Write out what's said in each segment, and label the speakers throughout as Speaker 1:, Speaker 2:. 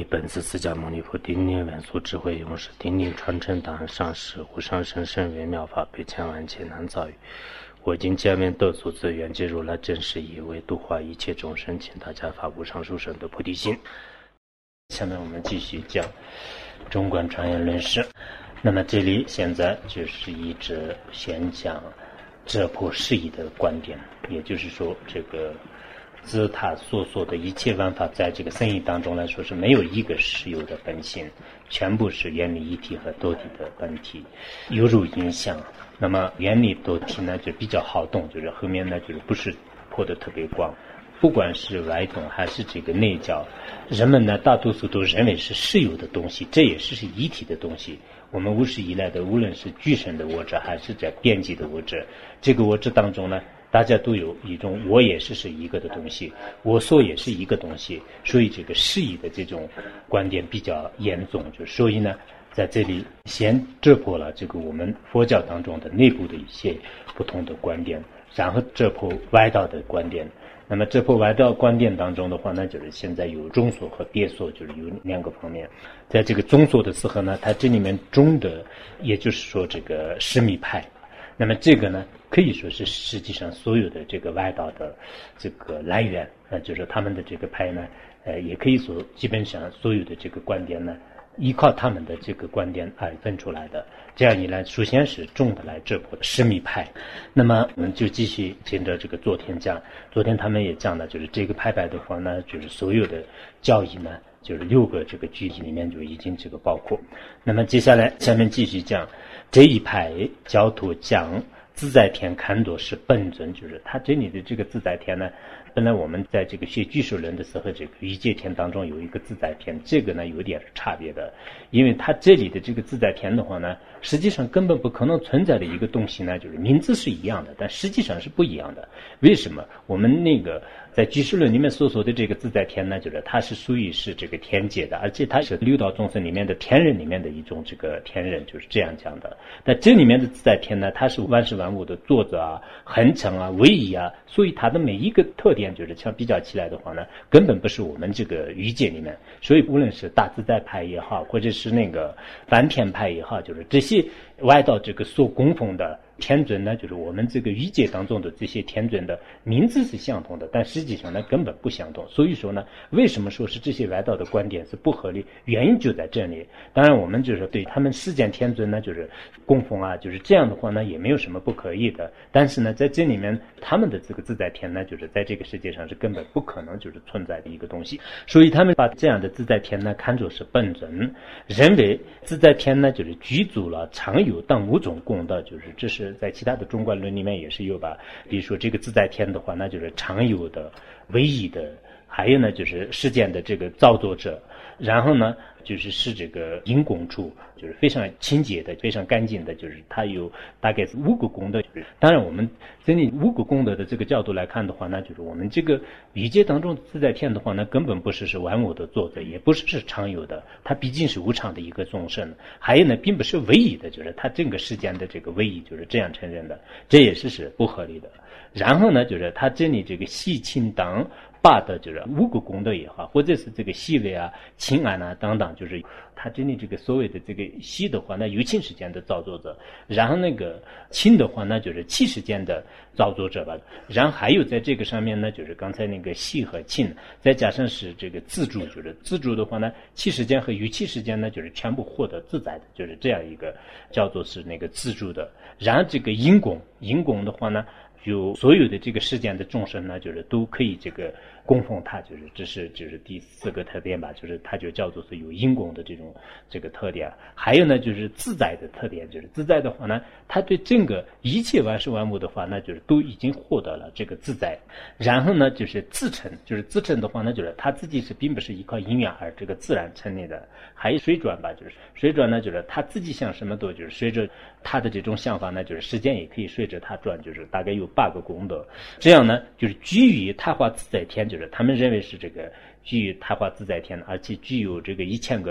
Speaker 1: 尼本师释迦牟尼佛，顶礼文殊智慧勇士，顶礼传承档案上师，无上甚深微妙法，百千万劫难遭遇。我今见闻得所自愿解如来真实义，为度化一切众生，请大家发无上殊胜的菩提心。下面我们继续讲中观传言论释。那么这里现在就是一直先讲这破释义的观点，也就是说这个自他所说的一切万法，在这个僧义当中来说是没有一个实有的本性，全部是原理一体和多体的本体，犹如影像。那么原理多体呢就比较好动，就是后面呢就是不是破得特别光，不管是外动还是这个内教，人们呢大多数都认为是实有的东西，这也是一体的东西。我们无始以来的无论是具身的我执还是在边际的我执，这个我执当中呢大家都有一种我也是一个的东西，我所也是一个东西，所以这个释义的这种观点比较严重，就所以呢在这里先遮破了这个我们佛教当中的内部的一些不同的观点，然后遮破外道的观点。那么这破外道观点当中的话呢，就是现在有中说和别说，就是有两个方面。在这个中说的时候呢，它这里面中的也就是说这个释密派，那么这个呢可以说是实际上所有的这个外道的这个来源，就是他们的这个派呢也可以说基本上所有的这个观点呢依靠他们的这个观点而分出来的。这样一来首先是重的来遮破释密派。那么我们就继续接着这个昨天讲，昨天他们也讲了，就是这个派的话呢，就是所有的教义呢就是6个这个具体里面就已经这个包括。那么接下来下面继续讲这一派教徒讲自在天看作是本尊，就是他这里的这个自在天呢，本来我们在这个学俱舍论的时候，这个一界天当中有一个自在天，这个呢有点差别的，因为它这里的这个自在天的话呢，实际上根本不可能存在的一个东西呢，就是名字是一样的，但实际上是不一样的。为什么？我们那个在俱舍论里面所说的这个自在天呢，就是它是属于是这个天界的，而且它是六道众生里面的天人里面的一种这个天人，就是这样讲的。但这里面的自在天呢，它是万事万物的作者啊、恒常啊、唯一啊，所以它的每一个特点就是相比较起来的话呢，根本不是我们这个欲界里面。所以无论是大自在派也好，或者是那个梵天派也好，就是这些外道这个所供奉的天尊呢，就是我们这个欲界当中的这些天尊的名字是相同的，但实际上呢根本不相同。所以说呢，为什么说是这些外道的观点是不合理，原因就在这里。当然我们就是对他们世间天尊呢就是供奉啊，就是这样的话呢也没有什么不可以的，但是呢在这里面他们的这个自在天呢，就是在这个世界上是根本不可能就是存在的一个东西，所以他们把这样的自在天呢看作是本尊，认为自在天呢就是具足了常有等5种功德，就是这是在其他的中观论里面也是有吧。比如说这个自在天的话，那就是常有的、唯一的，还有呢就是世间的这个造作者，然后呢就是这个因功处，就是非常清洁的、非常干净的，就是它有大概是5个功德。当然我们从你5个功德的这个角度来看的话，那就是我们这个欲界当中自在天的话呢，根本不是万物的作者，也不是常有的，它毕竟是无常的一个众生。还有呢并不是唯一的，就是它整个世间的这个唯一就是这样承认的，这也是不合理的。然后呢就是它这里这个细清等八的就是5个功德也好，或者是这个细微啊、清安啊等等，就是他这里这个所谓的这个细的话，那有情世间的造作者，然后那个清的话，那就是气世间的造作者吧。然后还有在这个上面呢，就是刚才那个细和清，再加上是这个自助，就是自助的话呢，气世间和有气世间呢，就是全部获得自在的，就是这样一个叫做是那个自助的。然后这个因功的话呢，就所有的这个世间的众生呢，就是都可以这个供奉他，就是这是就是第4个特点吧，就是它就叫做是有因功的这个特点。还有呢就是自在的特点，就是自在的话呢，他对整个一切万事万物的话呢，就是都已经获得了这个自在。然后呢就是自成，就是自成的话呢，就是他自己是并不是依靠因缘而这个自然成立的。还有水转吧，就是水转呢，就是他自己想什么都就是随着他的这种想法呢，就是时间也可以随着他转，就是大概有8个功德。这样呢就是居于他化自在天，就是他们认为是这个居于他化自在天，而且具有这个1000个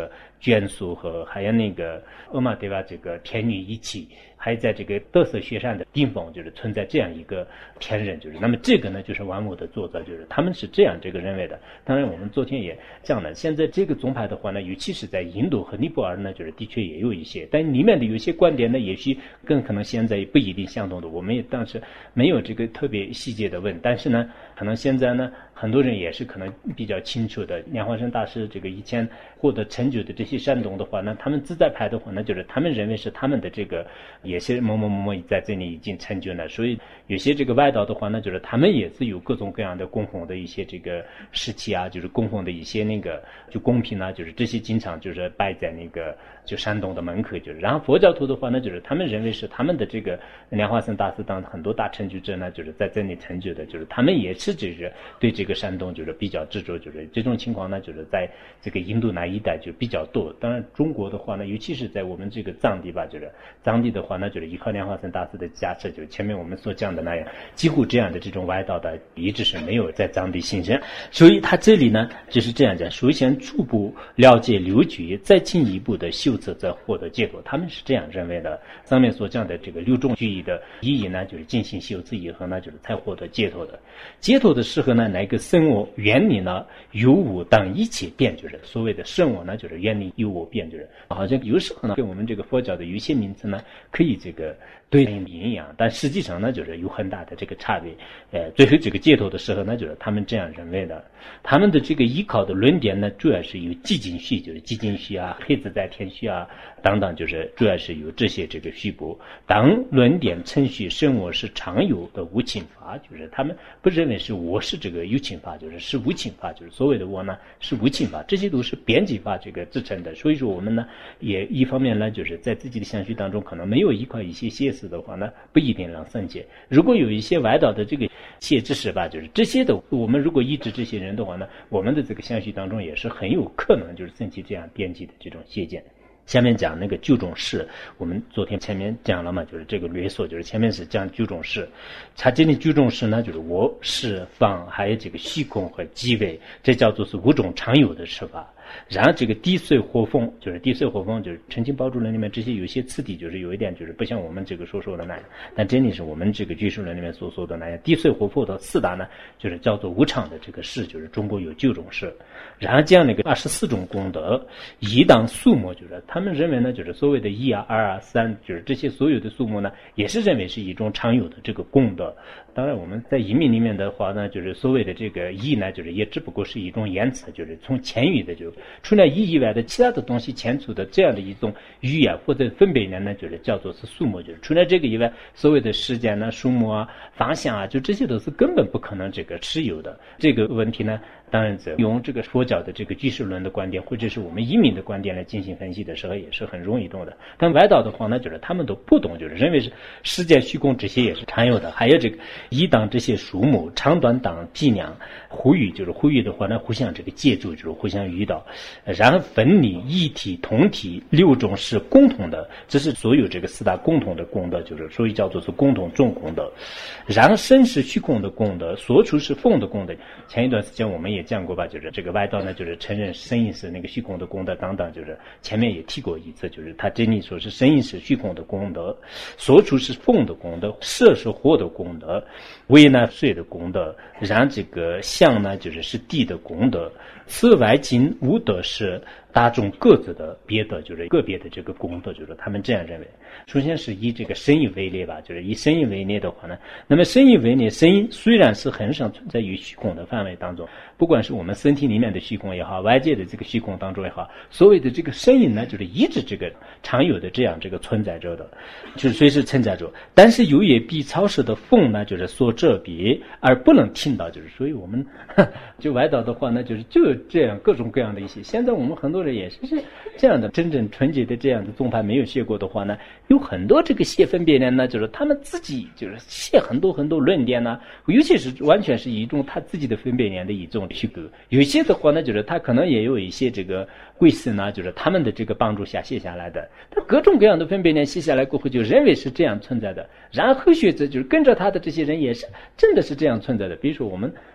Speaker 1: 眷属和还有那个阿玛对吧这个天女一起，还在这个德色雪山的顶峰就是存在这样一个天人，就是那么这个呢就是万物的作者，就是他们是这样这个认为的。当然我们昨天也讲了，现在这个宗派的话呢，尤其是在印度和尼泊尔呢，就是的确也有一些，但里面的有些观点呢，也许更可能现在不一定相同的，我们也当时没有这个特别细节的问，但是呢可能现在呢很多人也是可能比较清楚的。莲花生大师这个以前获得成就的这些山洞的话呢，他们自在派的话呢，就是他们认为是他们的这个也是某某某某在这里已经成就了，所以有些这个外道的话呢，就是他们也是有各种各样的供奉的一些这个事器啊，就是供奉的一些那个就贡品啊，就是这些经常就是摆在那个就山洞的门口，就是然后佛教徒的话呢，就是他们认为是他们的这个莲花生大师当很多大成就者呢，就是在这里成就的，就是他们也是就是对这个山洞就是比较执着，就是这种情况呢，就是在这个印度那一带就比较多。当然中国的话呢，尤其是在我们这个藏地吧，就是藏地的话呢，就是依靠莲花生大师的加持，就是前面我们所讲的那样，几乎这样的这种外道的一直是没有在藏地形成。所以他这里呢就是这样讲，首先初步了解六举，再进一步的修持则获得解脱，他们是这样认为的。上面所讲的这个六种句意的意义呢，就是进行修持以后呢，就是才获得解脱的。解脱的时候呢，那个生我远离呢有我当一切变，就是所谓的生我呢，就是远离有我变，就是好像有时候呢跟我们这个佛教的有些名词呢可以这个对应阴阳，但实际上呢就是有很大的这个差别。最后这个解脱的时候呢，就是他们这样认为的。他们的这个依靠的论点呢，主要是有寂静虚，就是寂静虚啊、黑自在天虚啊等等，就是主要是有这些这个虚部。当论点程序生我是常有的无情法，就是他们不认为是我是这个有情法，就是是无情法，就是所谓的我呢是无情法，这些都是边际法这个制成的。所以说我们呢也一方面呢就是在自己的相续当中可能没有依靠一些邪思的话呢，不一定能生解。如果有一些外道的这个邪知识吧，就是这些的我们如果抑制这些人的话呢，我们的这个相续当中也是很有可能就是升起这样边际的这种邪见。下面讲那个九种事，我们昨天前面讲了嘛，就是这个略说，就是前面是讲九种事，它这里九种事呢，就是我、是、方，还有这个虚空和机位，这叫做是五种常有的事法。然后这个地水火风，就是地水火风，就是澄清宝珠论里面这些有些次第，就是有一点就是不像我们这个所说的那样，但真的是我们这个居士论里面所说的那样。地水火风的四大呢，就是叫做无常的这个事，就是中国有九种事。然后讲那个24种功德，一当数目，就是他们认为呢，就是所谓的一啊、二啊、三，就是这些所有的数目呢，也是认为是一种常有的这个功德。当然我们在译名里面的话呢，就是所谓的这个义呢，就是也只不过是一种言辞，就是从前语的，就除了义以外的其他的东西前出的这样的一种语言或者分别呢，就是叫做是数目，就是除了这个以外，所谓的时间呢、数目啊、方向啊，就这些都是根本不可能这个持有的。这个问题呢，当然用这个佛教的这个居士论的观点，或者是我们译名的观点来进行分析的时候，也是很容易懂的。但外道的话呢，就是他们都不懂，就是认为是时间、虚空这些也是常有的，还有这个一当这些数目、长短当计量、互语，就是互语的话呢，互相这个借助，就是互相遇到，然后分离、一体、同体六种是共同的，这是所有这个四大共同的功德，就是所以叫做是共同众功德。然后身是虚空的功德，所处是风的功德。前一段时间我们也讲过吧，就是这个外道呢，就是承认身意是那个虚空的功德等等，就是前面也提过一次，就是他这里说是身意是虚空的功德，所处是风的功德，色是火的功德，为呢水的功德，然这个相呢就是地的功德，此外今无德是大众各自的别的，就是个别的这个功德，就是他们这样认为。首先是以这个身意为例吧，就是以身意为例的话呢，那么身意为例，身意虽然是很少存在于虚空的范围当中，不管是我们身体里面的虚空也好，外界的这个虚空当中也好，所谓的这个身意呢，就是一直这个常有的这样这个存在着的，就是随时存在着。但是由于比超市的风呢，就是所遮蔽而不能听到，就是所以我们就外道的话呢，就是这样各种各样的一些。现在我们很多人也是这样的，真正纯洁的这样的宗派没有学过的话呢，有很多这个写分别人呢，就是他们自己就是写很多很多论点呢，尤其是完全是一种他自己的分别人的一种虚构。有些的话呢，就是他可能也有一些这个贵士呢，就是他们的这个帮助下写下来的，他各种各样的分别人写下来过后，就认为是这样存在的。然后后学者就是跟着他的这些人也是真的是这样存在的。比如说我们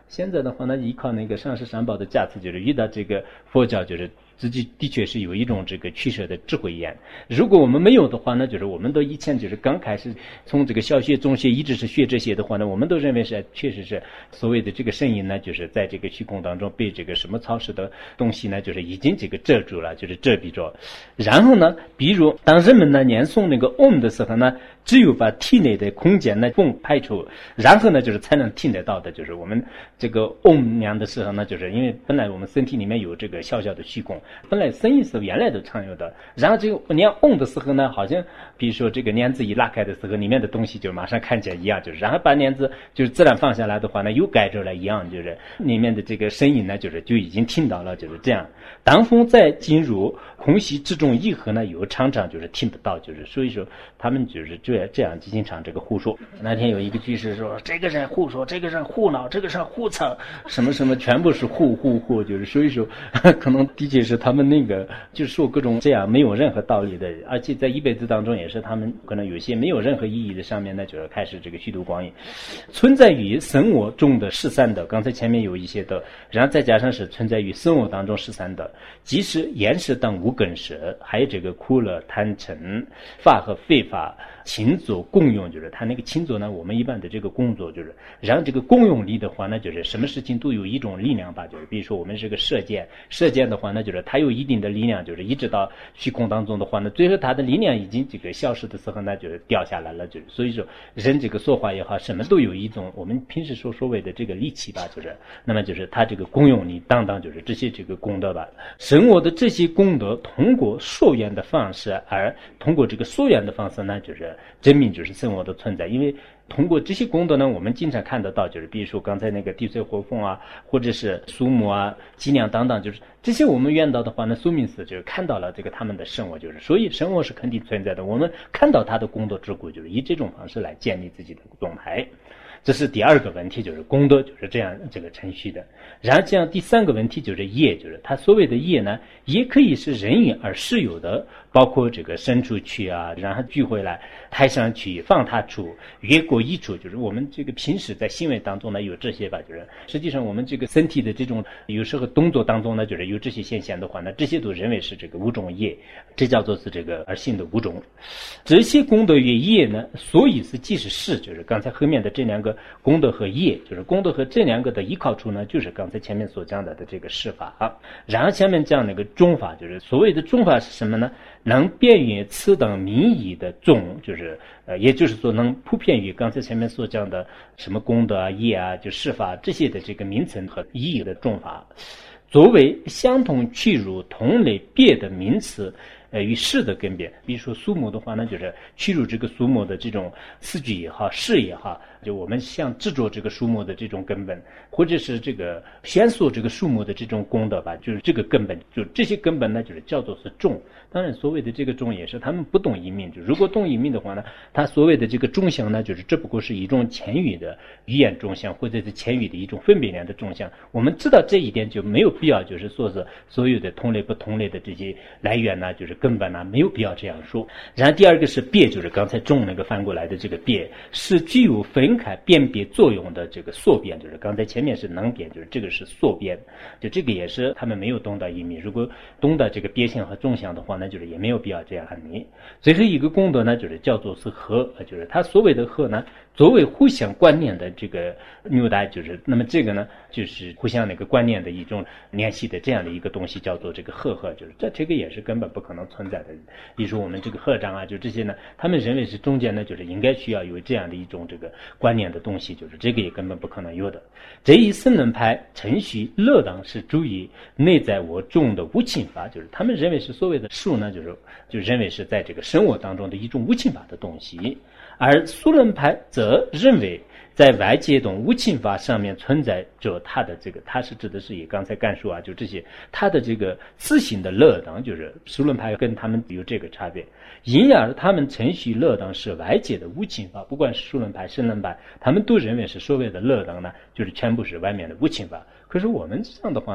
Speaker 1: 现在的话呢，依靠那个上师三宝的加持，就是遇到这个佛教，就是自己的确是有一种这个取舍的智慧眼。如果我们没有的话呢，就是我们都以前就是刚开始从这个小学、中学一直是学这些的话呢，我们都认为是确实是所谓的这个声音呢，就是在这个虚空当中被这个什么草食的东西呢，就是已经这个遮住了，就是遮蔽着。然后呢，比如当人们呢念诵那个 Om 的时候呢，只有把体内的空间呢风排出，然后呢就是才能听得到的。就是我们这个 Om 念的时候呢，就是因为本来我们身体里面有这个小小的虚空，本来声音是原来都常有的，然后这个念 Om 的时候呢，好像比如说这个帘子一拉开的时候，里面的东西就马上看见一样，就是然后把帘子就是自然放下来的话呢，又盖着了一样，就是里面的这个声音呢，就是就已经听到了，就是这样。当风再进入空隙之中以后呢，又常常就是听得到，就是所以说他们就是这样经常这个胡说。那天有一个居士说，这个人胡说，这个人胡闹，这个人胡扯，什么什么全部是胡，就是所以说可能的确是他们那个就是说各种这样没有任何道理的，而且在一辈子当中也是他们可能有些没有任何意义的上面呢，就是开始这个虚度光阴，存在于生我中的十三德。刚才前面有一些德，然后再加上是存在于生我当中十三德，即是言识等无根识，还有这个苦乐贪嗔法和非法勤作共用，就是他那个勤作呢，我们一般的这个工作就是让这个共用力的话呢，就是什么事情都有一种力量吧，就是比如说我们这个射箭的话呢，就是它有一定的力量，就是一直到虚空当中的话呢，最后它的力量已经这个消失的时候呢，就是掉下来了，就是所以说人这个说话也好，什么都有一种我们平时所谓的这个力气吧，就是那么就是它这个共用力当就是这些这个功德吧，生活的这些功德通过溯源的方式，而通过这个溯源的方式呢，就是证明就是生活的存在。因为通过这些功德呢，我们经常看得到，就是比如说刚才那个地水火风啊，或者是苏母啊、脊梁等等，就是这些我们见到的话呢，说明是就是看到了这个他们的生活，就是所以生活是肯定存在的。我们看到他的功德之故，就是以这种方式来建立自己的动态。这是第二个问题，就是功德就是这样这个程序的。然后这样第三个问题就是业，就是它所谓的业呢，也可以是人因而实有的，包括这个伸出去啊，然后聚回来，抬上去，放他处，越过一处，就是我们这个平时在行为当中呢有这些吧，就是实际上我们这个身体的这种有时候动作当中呢，就是有这些现象的话呢，这些都认为是这个五种业，这叫做是这个而行的五种。这些功德与业呢，所以是即是事，就是刚才后面的这两个功德和业，就是功德和这两个的依靠处呢，就是刚才前面所讲的这个事法啊。然后前面讲那个中法，就是所谓的中法是什么呢？能便于此等名义的中，就是也就是说能普遍于刚才前面所讲的什么功德啊、业啊、就事法这些的这个名称和意义的中法，作为相同去入同类别的名词。与事的根变，比如说苏母的话呢，就是去入这个苏母的这种词句也好，事也好，就我们想制作这个苏母的这种根本，或者是这个宣说这个苏母的这种功德吧，就是这个根本，就这些根本呢，就是叫做是众。当然，所谓的这个众也是他们不懂一命，就如果懂一命的话呢，他所谓的这个众相呢，就是这不过是一种浅语的语言众相，或者是浅语的一种分别量的众相。我们知道这一点就没有必要，就是说是所有的同类不同类的这些来源呢，就是根本呢没有必要这样说。然后第二个是别，就是刚才众那个翻过来的这个别，是具有分开辨别作用的这个缩变，就是刚才前面是能辨，就是这个是缩变，就这个也是他们没有懂到一命。如果懂得这个别相和众相的话，那就是也没有必要这样按你。最后一个功德呢，就是叫做是合，就是他所谓的合呢，作为互相关联的这个纽带，就是那么这个呢，就是互相那个关联的一种联系的这样的一个东西，叫做这个合，就是这个也是根本不可能存在的。比如说我们这个合掌啊，就这些呢，他们认为是中间呢，就是应该需要有这样的一种这个关联的东西，就是这个也根本不可能有的。这一圣人派程序乐当是注意内在我中的无侵法，就是他们认为是所谓的术呢，就认为是在这个生活当中的一种无侵法的东西。而苏伦派则认为在外界中无侵法上面存在着它的这个，它是指的是以刚才干述啊，就这些它的这个自性的乐当，就是苏伦派跟他们有这个差别，因而他们程序乐当是外界的无侵法，不管是苏伦派、圣人派，他们都认为是所谓的乐当呢，就是全部是外面的无侵法。可是我们这样的话呢，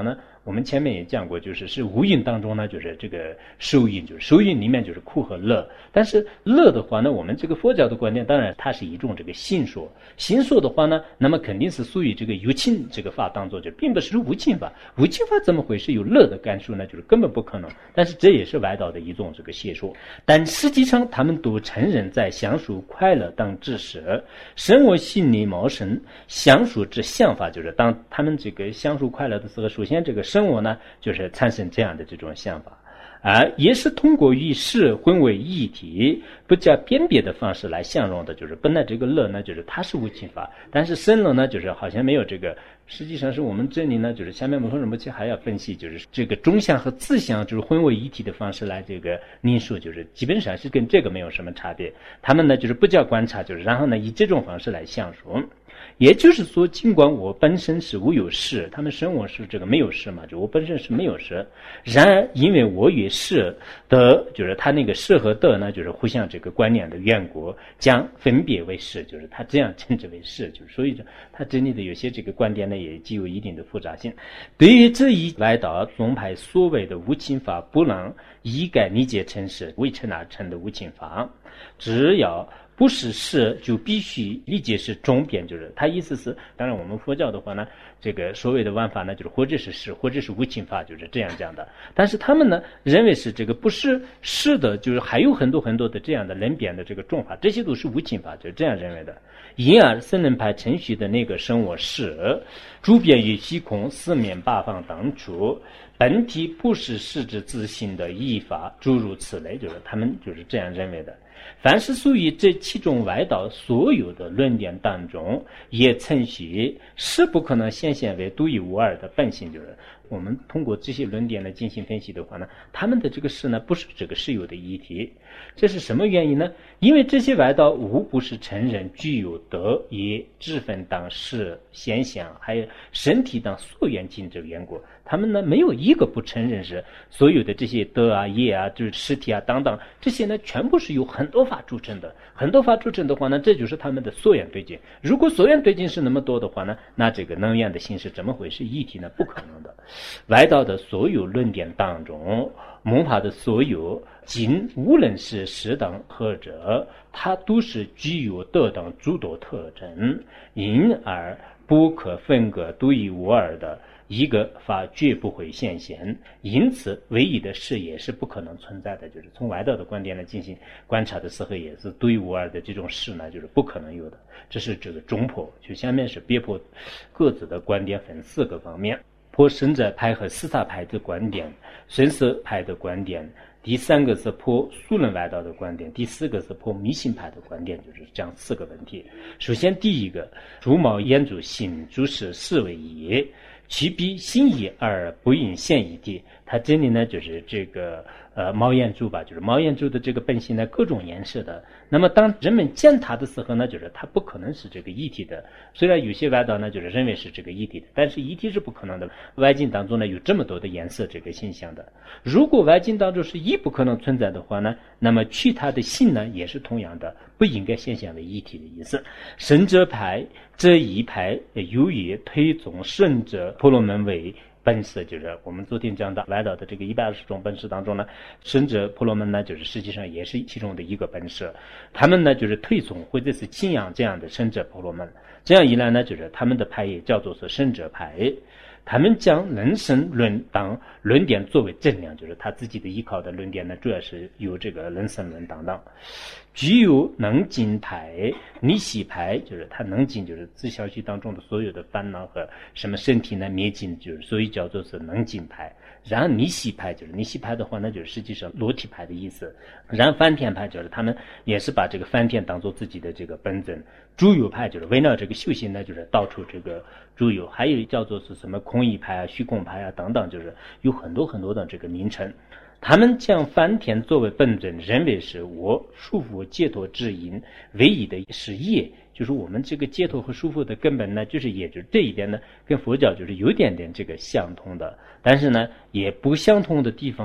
Speaker 1: 我们前面也讲过，是五蕴当中呢，就是这个受蕴，就是受蕴里面就是苦和乐。但是乐的话呢，我们这个佛教的观点，当然它是一种这个心说。心说的话呢，那么肯定是属于这个有情这个法当中，就并不是无情法。无情法怎么会是有乐的感受呢？就是根本不可能。但是这也是外道的一种这个邪说。但实际上他们都承认，在享受快乐当知识，生活心理茂盛，享受之想法，就是当他们这个享受快乐的时候，首先这个生活呢，就是产生这样的这种想法。也是通过与事混为一体，不加辨别的方式来形容的，就是本来这个乐呢，就是它是无情法，但是生乐呢，就是好像没有这个，实际上是我们这里呢，就是下面我们什么还要分析，就是这个中相和自相，就是混为一体的方式来这个论述，就是基本上是跟这个没有什么差别。他们呢，就是不叫观察，就是然后呢，以这种方式来详述。也就是说，尽管我本身是无有事，他们生我是这个没有事嘛，就我本身是没有事。然而，因为我与事的，就是他那个事和得呢，就是互相这个观念的缘故，将分别为事，就是他这样称之为事，就是所以他这里的有些这个观点呢，也具有一定的复杂性。对于这一外道宗派所谓的无情法，不能一概理解成是未成而成的无情法，只要不是事，就必须理解是中边，就是他意思是，当然我们佛教的话呢，这个所谓的万法呢，就是或者是事，或者是无情法，就是这样讲的。但是他们呢，认为是这个不是事的，就是还有很多很多的这样的人边的这个众法，这些都是无情法，就是这样认为的。因而僧人派程序的那个生我事，诸变于虚空四面八方等处，本体不是事之自性的依法，诸如此类，就是他们就是这样认为的。凡是属于这其中外道所有的论点当中，也曾许是不可能显现为独一无二的本性，就是我们通过这些论点来进行分析的话呢，他们的这个事呢，不是这个事有的一体。这是什么原因呢？因为这些外道无不是承认具有德业智分当事现象，还有身体当所缘境之缘故。他们呢，没有一个不承认是所有的这些德啊业啊，就是实体啊等等，这些呢全部是由很多法组成的。很多法组成的话呢，这就是他们的所缘对境。如果所缘对境是那么多的话呢，那这个能源的形式怎么会是一体呢？不可能的。外道的所有论点当中，门派的所有经，无论是实等或者，它都是具有德等诸多特征，因而不可分割独一无二的一个法绝不会现前，因此唯一的事也是不可能存在的。就是从外道的观点来进行观察的时候，也是独一无二的这种事呢，就是不可能有的。这是这个中破，就下面是别破各自的观点分4个方面，破僧者派和四大派的观点，神色派的观点，第3个是破数论外道的观点，第4个是破迷信派的观点，就是这样4个问题。首先第一个，诸毛言诸心，诸事事为一，其彼心一而不应现一体。它这里呢，就是这个毛眼珠吧，就是毛眼珠的这个本性呢，各种颜色的。那么当人们见它的时候呢，就是它不可能是这个一体的。虽然有些外道呢，就是认为是这个一体的，但是一体是不可能的。外境当中呢，有这么多的颜色这个现象的。如果外境当中是一不可能存在的话呢，那么去它的性呢，也是同样的，不应该现象为一体的意思。圣者派这一派由于推崇圣者婆罗门为本事，就是我们昨天讲的外道的这个120种本事当中呢，圣者婆罗门呢，就是实际上也是其中的一个本事。他们呢，就是推崇或者是信仰这样的圣者婆罗门，这样一来呢，就是他们的派也叫做是圣者派。他们将人生论当论点作为正量，就是他自己的依靠的论点呢，主要是由这个人生论当当。具有能尽派、逆息派，就是他能尽，就是自消息当中的所有的烦恼和什么身体呢灭尽，就是所以叫做是能尽派。然后逆息派，就是逆息派的话呢，就是实际上裸体派的意思。然后梵天派，就是他们也是把这个梵天当做自己的这个本尊。诸有派，就是为了这个修行呢，就是到处这个诸有，还有叫做是什么空义派啊、虚空派啊等等，就是有很多很多的这个名称。他们将梵天作为本尊，认为是我束缚解脱之因，唯一的是业，就是我们这个解脱和束缚的根本呢，就是业，就是这一点呢，跟佛教就是有点点这个相通的，但是呢，也不相通的地方呢，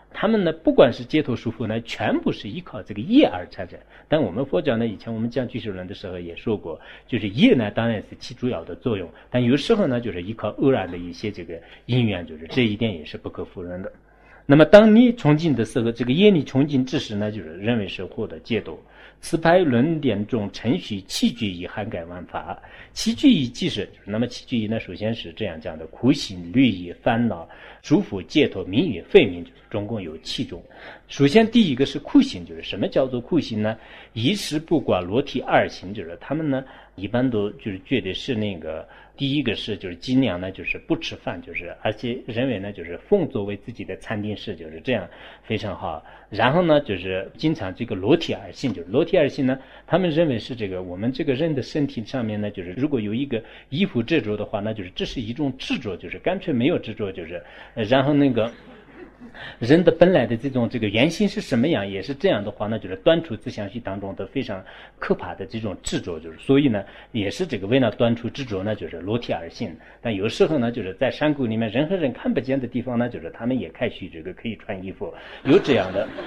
Speaker 1: 他们呢不管是解脱舒服呢，全部是依靠这个业而产生。但我们佛教呢，以前我们讲俱舍论的时候也说过，就是业呢当然是起主要的作用，但有时候呢就是依靠偶然的一些这个因缘，就是这一点也是不可否认的。那么当你崇敬的时候，这个业力崇敬之时呢，就是认为是获得解脱。此派论点中程序七句义涵盖万法。七句义即是，那么七句义呢，首先是这样讲的：苦行、律仪、烦恼、诸佛、解脱、名与非名，就是总共有7种。首先第一个是苦行，就是什么叫做苦行呢？一时不挂裸体二行，就是他们呢一般都就是觉得是那个第一个是就是尽量呢就是不吃饭，就是而且认为呢就是奉作为自己的禅定室，就是这样非常好。然后呢就是经常这个裸体而行，就是裸体而行呢，他们认为是这个我们这个人的身体上面呢，就是如果有一个衣服执着的话，那就是这是一种执着，就是干脆没有执着，就是然后那个人的本来的这个原型是什么样，也是这样的话呢，就是断除自相续当中的非常可怕的这种执着，就是所以呢，也是这个为了断除执着呢，就是裸体而行。但有时候呢，就是在山谷里面人和人看不见的地方呢，就是他们也开始这个可以穿衣服，有这样的。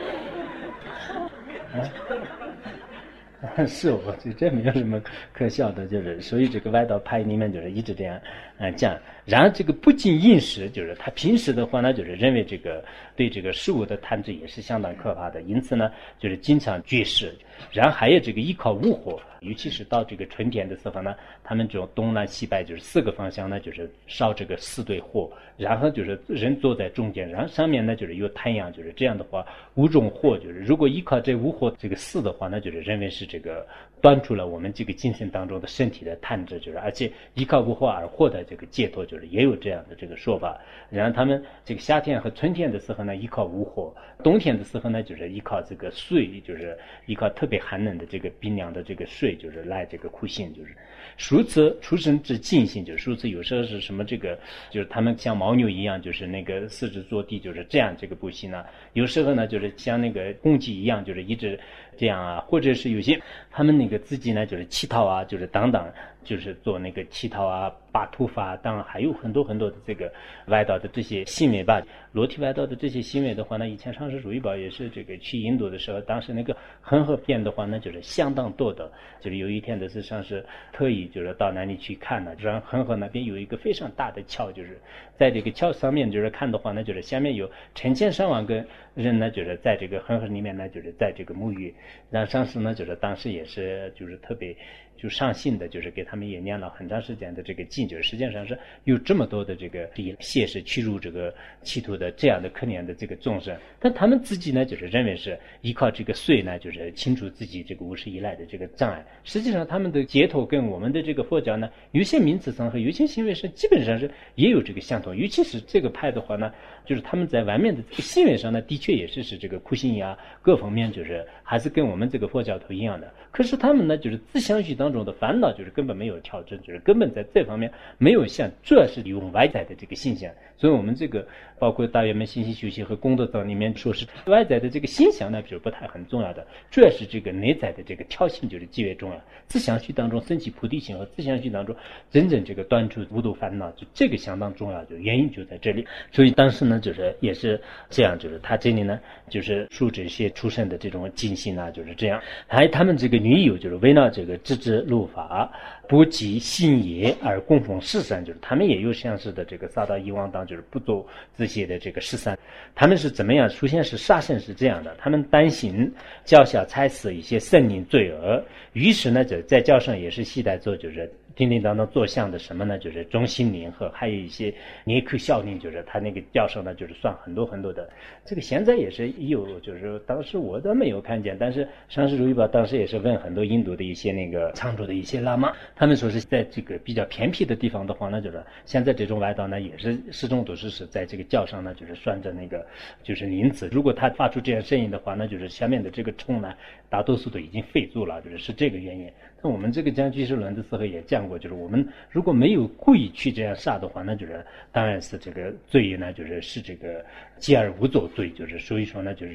Speaker 1: 是我这没有什么可笑的，就是所以这个外道派里面就是一直这样讲。然后这个不仅饮食，就是他平时的话呢，就是认为这个对这个食物的贪执也是相当可怕的，因此呢就是经常绝食。然后还有这个依靠物火，尤其是到这个春天的时候呢，他们这种东南西北就是4个方向呢，就是烧这个4对火，然后就是人坐在中间，然后上面呢就是有太阳，就是这样的话5种火，就是如果依靠这5火这个4的话呢，就是认为是这个断除了我们这个精神当中的身体的贪执，就是而且依靠无火而获得这个解脱，就是也有这样的这个说法。然后他们这个夏天和春天的时候呢依靠无火，冬天的时候呢就是依靠这个水，就是依靠特别寒冷的这个冰凉的这个水，就是来这个苦行，就是数次出生之尽性，就是数次有时候是什么这个就是他们像牦牛一样，就是那个四肢着地，就是这样这个步行呢。有时候呢就是像那个公鸡一样，就是一直这样啊，或者是有些他们那个自己呢就是乞讨啊，就是等等，就是做那个乞讨啊、拔头发，当然还有很多很多的这个外道的这些行为吧。裸体外道的这些行为的话呢，以前上师主义宝也是这个去印度的时候，当时那个恒河边的话呢就是相当多的，就是有一天的是上师特意就是到那里去看了，然后恒河那边有一个非常大的桥，就是在这个桥上面就是看的话呢，就是下面有成千上万个人呢，就是在这个恒河里面呢，就是在这个沐浴。然后上师呢就是当时也是就是特别就上信的，就是给他们也念了很长时间的这个经，就是实际上是有这么多的这个谢是屈辱这个企图的这样的可怜的这个众生，但他们自己呢就是认为是依靠这个水呢，就是清除自己这个无始以来的这个障碍。实际上他们的解脱跟我们的这个佛教呢，有些名词上和有些行为是基本上是也有这个相同，尤其是这个派的话呢，就是他们在外面的这个行为上呢，的确也是这个苦行呀各方面就是还是跟我们这个佛教徒一样的。可是他们呢就是自相续当中的烦恼就是根本没有调整，就是根本在这方面没有像，主要是用外在的这个现象。所以我们这个包括大圆满信息修习和功德藏里面说是外在的这个现象呢，比如不太很重要的，主要是这个内在的这个调性就是极为重要。自相续当中升起菩提心和自相续当中真正这个断除无度烦恼，就这个相当重要，就原因就在这里。所以当时呢就是也是这样，就是他这里呢就是述这些出生的这种精心啊，就是这样。还有他们这个女友就是为了这个自知入法不及信业而供奉世善，就是他们也有相似的这个萨达伊旺当，就是不做这些的这个世善。他们是怎么样？首先是杀生是这样的，他们担心教下踩死一些圣灵罪恶，于是呢就在教上也是期待做就是叮叮当当做相的什么呢？就是中心灵和还有一些尼克效令，就是他那个教授呢，就是算很多很多的。这个现在也是有，就是当时我都没有看见，但是上师如意宝当时也是问很多印度的一些那个常住的一些喇嘛，他们说是在这个比较偏僻的地方的话呢，就是现在这种外道呢，也是始终都是在这个教上呢，就是拴着那个就是铃子，如果他发出这样声音的话，那就是下面的这个虫呢，大多数都已经废住了，就是这个原因。那我们这个讲居士论的时候也讲过，就是我们如果没有故意去这样杀的话，那就是当然是这个罪呢，就是这个继而无作罪，就是所以说呢，就是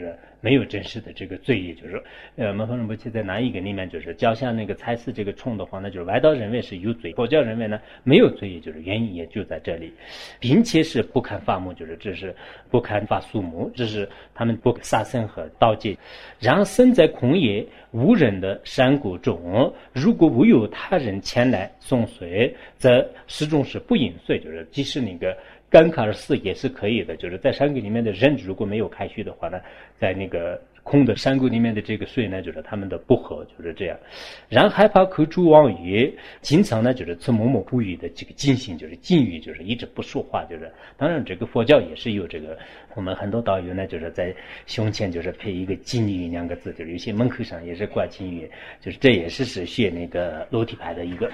Speaker 1: 没有真实的这个罪业，就是说摩诃仁波切在哪一个里面就是教下那个猜测这个冲的话呢，就是外道认为是有罪，佛教认为呢没有罪业，就是原因也就在这里，并且是不堪伐木，就是这是不堪伐树木，这是他们不杀生和盗戒。然后身在空野无人的山谷中，如果无有他人前来送水，则始终是不饮水，就是即使那个干卡尔寺也是可以的，就是在山谷里面的人如果没有开虚的话呢，在那个空的山谷里面的这个水呢，就是他们的不喝，就是这样。然后害怕口出妄语，经常呢就是自默默不语的这个禁行，就是禁语，就是一直不说话，就是当然这个佛教也是有这个，我们很多导游呢就是在胸前就是配一个禁语两个字，就是有些门口上也是挂禁语，就是这也是学那个裸体派的一个。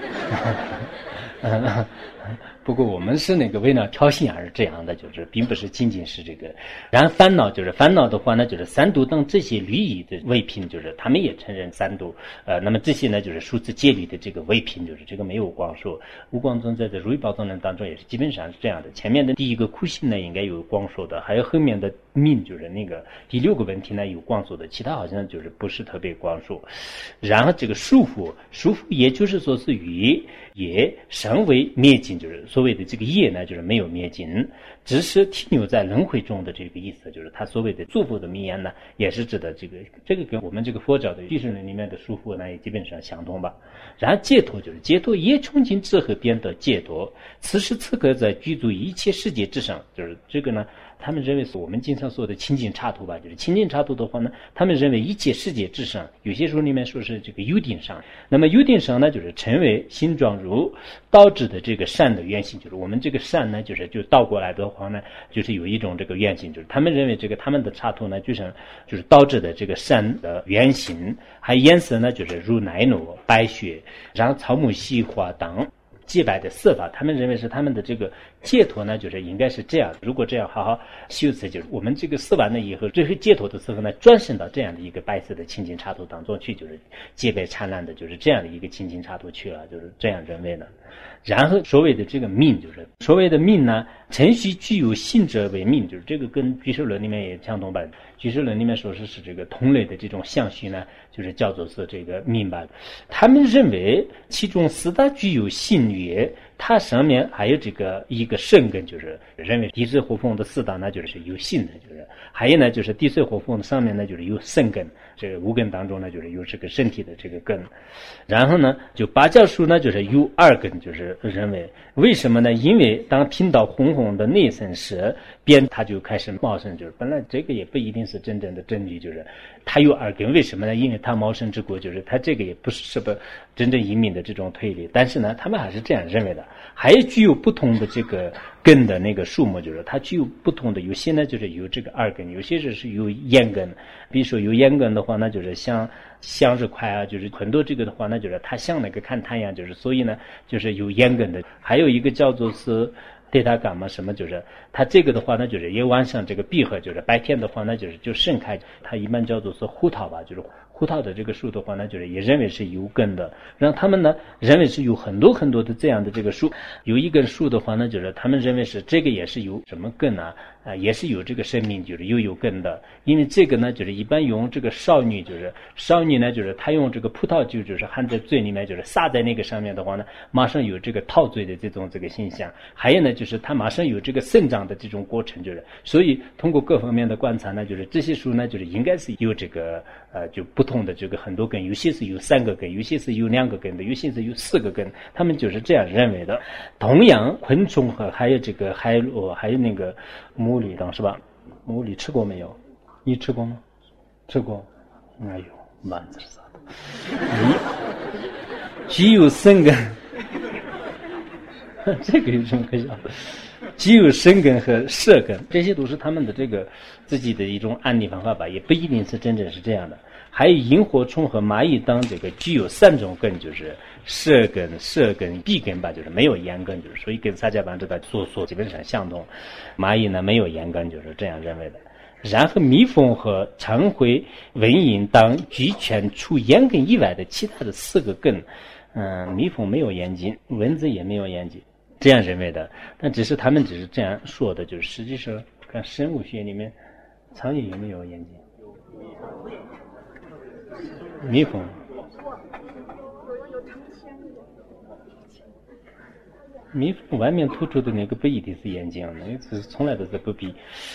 Speaker 1: 不过我们是那个为了挑衅而这样的，就是并不是仅仅是这个。然后烦恼就是烦恼的话呢，就是三毒等这些律仪的伪品，就是他们也承认三毒。那么这些呢，就是数字戒律的这个伪品，就是这个没有光说。无光宗在这如意宝藏论当中也是基本上是这样的。前面的第一个苦行呢，应该有光说的，还有后面的命，就是那个第六个问题呢有光说的，其他好像就是不是特别光说。然后这个束缚也就是说是与业尚未灭尽，就是所谓的这个业呢，就是没有灭尽，只是停留在轮回中的这个意思，就是他所谓的祝福的名言呢，也是指的这个跟我们这个佛教的俱舍论里面的束缚呢，也基本上相同吧。然后解脱就是解脱，也从今之后变得解脱，此时此刻在居住一切世界之上，就是这个呢。他们认为是我们经常说的清净刹土吧，就是清净刹土的话呢，他们认为一切世界之上，有些书里面说是这个有顶上，那么有顶上呢，就是成为形状如导致的这个善的原型，就是我们这个善呢，就倒过来的话呢，就是有一种这个原型，就是他们认为这个他们的刹土呢，就是导致的这个善的原型，还颜色呢，就是如奶酪、白雪，然后草木细花等。祭拜的色法，他们认为是他们的这个解脱呢，就是应该是这样。如果这样好好修持，就是我们这个四完了以后，最后解脱的时候呢，转生到这样的一个白色的清净刹土当中去，就是戒备灿烂的，就是这样的一个清净刹土去了，就是这样认为的。然后所谓的这个命，就是所谓的命呢，程序具有性者为命，就是这个跟俱舍论里面也相同吧。俱舍论里面说是这个同类的这种相续呢，就是叫做是这个命吧。他们认为其中四大具有性曰，它上面还有这个一个圣根，就是认为地水火风的四大呢，就是有性的，就是还有呢就是地水火风的上面呢就是有圣根，这个五根当中呢就是有这个身体的这个根。然后呢就八教书呢就是有二根，就是认为为什么呢？因为当听到红红的内声时，便它就开始茂盛，就是本来这个也不一定是真正的真理，就是它有二根，为什么呢？因为它茂盛之国，就是它这个也不是什么真正隐秘的这种推理，但是呢他们还是这样认为的。还有具有不同的这个根的那个数目，就是它具有不同的，有些呢就是有这个二根，有些是有烟根。比如说有烟根的话呢，就是像向日葵啊，就是很多这个的话呢，就是它像那个看太阳，就是所以呢就是有烟根的。还有一个叫做是对它干嘛什么，就是它这个的话呢，就是也晚上这个闭合，就是白天的话呢，就盛开，它一般叫做是胡桃吧，就是胡桃的这个树的话呢，就是也认为是有根的。然后他们呢认为是有很多很多的这样的这个树，有一根树的话呢，就是他们认为是这个也是有什么根啊，也是有这个生命，就是又有根的。因为这个呢，就是一般用这个少女，就是少女呢，就是她用这个葡萄酒，就是含在嘴里面，就是撒在那个上面的话呢，马上有这个套嘴的这种这个现象。还有呢，就是它马上有这个生长的这种过程，就是所以通过各方面的观察呢，就是这些树呢，就是应该是有这个就不同的这个很多根，有些是有3个根，有些是有2个根的，有些是有4个根，他们就是这样认为的。同样，昆虫和还有这个海螺，还有那个牡蛎等是吧？牡蛎吃过没有？你吃过吗？吃过。哎呦，蛮子啥的。具有生根，这个有什么可笑的？具有生根和色根，这些都是他们的这个自己的一种案例方法吧，也不一定是真正是这样的。还有萤火虫和蚂蚁等这个具有3种根，就是色根、闭根吧，就是没有烟根，就是所以跟萨迦班这个所基本上相同。蚂蚁呢没有烟根，就是这样认为的。然后蜜蜂和长喙、蚊蝇等俱全除烟根以外的其他的4个根，蜜蜂没有眼睛，蚊子也没有眼睛，这样认为的。但只是他们只是这样说的，就是实际上看生物学里面，苍蝇有没有眼睛？ 蜜蜂。蜜蜂外面突出的那个不一定是眼睛，那个是从来都是不必。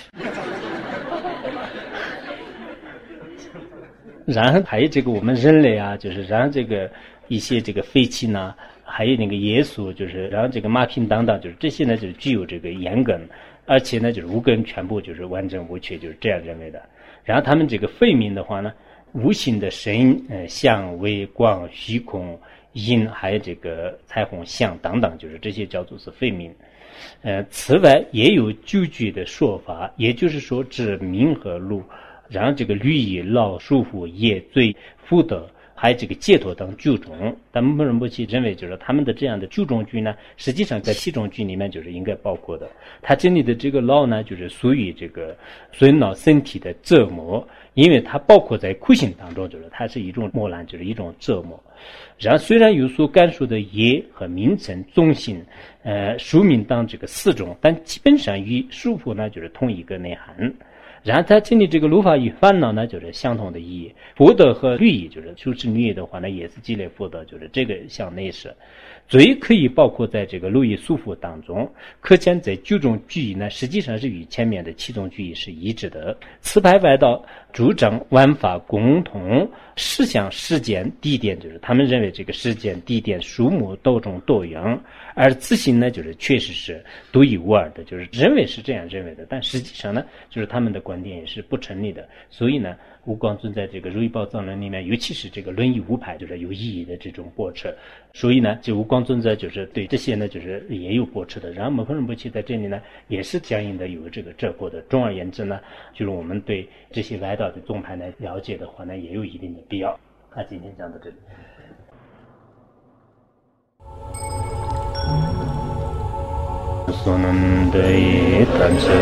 Speaker 1: 然后还有这个我们人类啊，就是让这个一些这个废气呢，还有那个耶稣，就是让这个马匹等等，就是这些呢，就是具有这个眼根，而且呢，就是五根全部就是完整无缺，就是这样认为的。然后他们这个肺命的话呢，无形的声、相、味、光、虚空、音，还有这个彩虹、相等等，就是这些叫做是肺命。此外也有9句的说法，也就是说指名和禄，然后这个律仪、劳、束缚、业、罪、福德，还有这个解脱等9种。但木仁波切认为，就是他们的这样的9种句呢，实际上在7种句里面就是应该包括的。他这里的这个劳呢，就是属于这个损恼身体的折磨，因为它包括在苦行当中，就是它是一种磨难，就是一种折磨。然后虽然有所干涉的业和名称、纵性、宿命等这个4种，但基本上与束缚呢就是同一个内涵。然后他这里这个如法与烦恼呢，就是相同的意义。福德和律仪，就是修持律仪的话呢，也是积累福德，就是这个向内是。罪可以包括在这个律仪束缚当中，可见在9种句意呢，实际上是与前面的7种句意是一致的。此派外道主张万法共同，事项、时间、地点，就是他们认为这个时间、地点、数目多种多样，而自性呢，就是确实是独一无二的，就是认为是这样认为的，但实际上呢，就是他们的观点也是不成立的。所以呢，无光尊在这个如意宝藏论里面，尤其是这个论义5派，就是有意义的这种驳斥。所以呢，就无光尊在就是对这些呢，就是也有驳斥的。然后摩诃仁波切在这里呢，也是相应的有这个折破的。总而言之呢，就是我们对这些外道的宗派呢了解的话呢，也有一定的必要。那今天讲到这里。Sonam dei tanche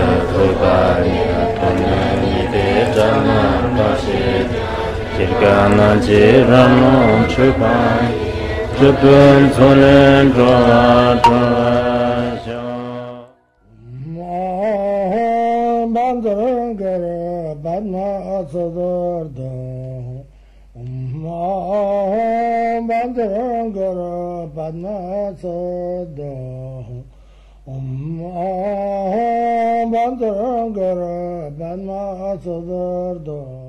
Speaker 1: thoganya tonne de jana pase jirgana jirano chupan chupun zonen droa droa jo
Speaker 2: bandran gara badna sadar da bandran gara badna sadar bandran gara badna sadar da